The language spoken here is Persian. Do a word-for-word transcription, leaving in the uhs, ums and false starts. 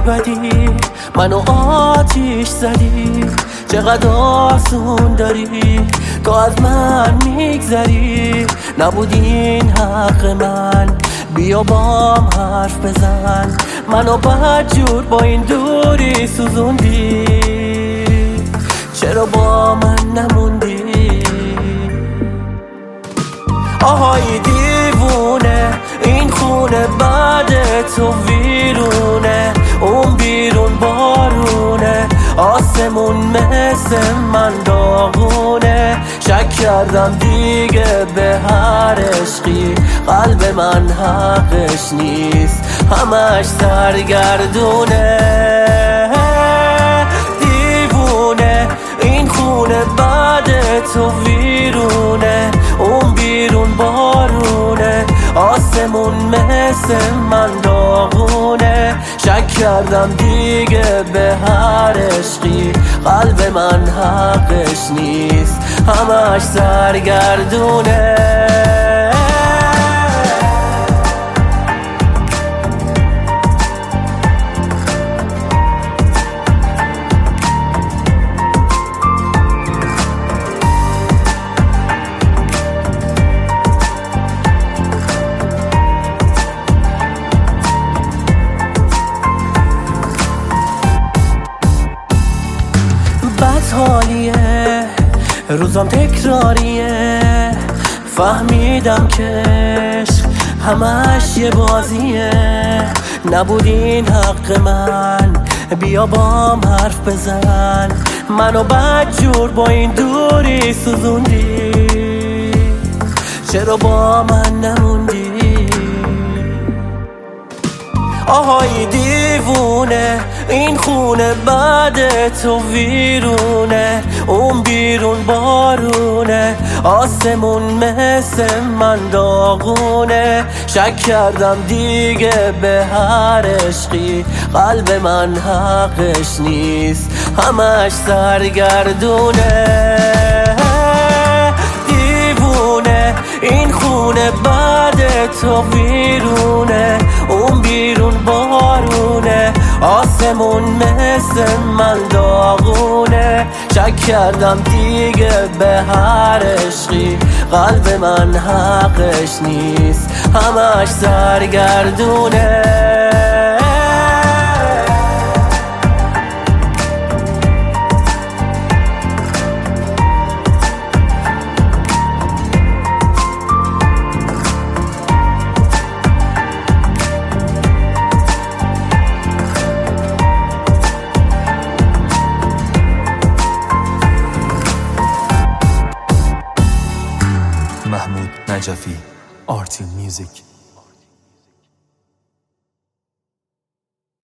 بدی، منو آتیش زدی، چقدر آسون داری تو از من میگذری. نبود این حق من، بیا بام حرف بزن، منو بدجور با این دوری سوزوندی. چرا با من نموندی؟ آهای دیوونه، این خونه بعد تو ویرونه، اون بیرون بارونه، آسمون مثل من داغونه. شک کردم دیگه به هر عشقی، قلب من حقش نیست، همش سرگردونه. دیوونه، این خونه بعد تو ویرونه، اون بیرون بارونه، آسمون مثل من داغونه. شک کردم دیگه به هر عشقی، قلب من حقش نیست، همش سرگردونه. حالیه روزم تکراریه، فهمیدم که عشق همش یه بازیه. نبود این حق من، بیا بام حرف بزن، منو بدجور با این دوری سوزوندی. چرا با من نموندی؟ آهای دیوونه، این خونه بعد تو ویرونه، اون بیرون بارونه، آسمون مثل من داغونه. شک کردم دیگه به هر عشقی، قلب من حقش نیست، همش سرگردونه. دیوونه، این خونه بعد تو ویرونه، اون بیرون بارونه، آسمون مثل من داغونه. شک کردم دیگه به هر عشقی، قلب من حقش نیست، همش سرگردونه. محمود نجفی، آرتی میوزیک.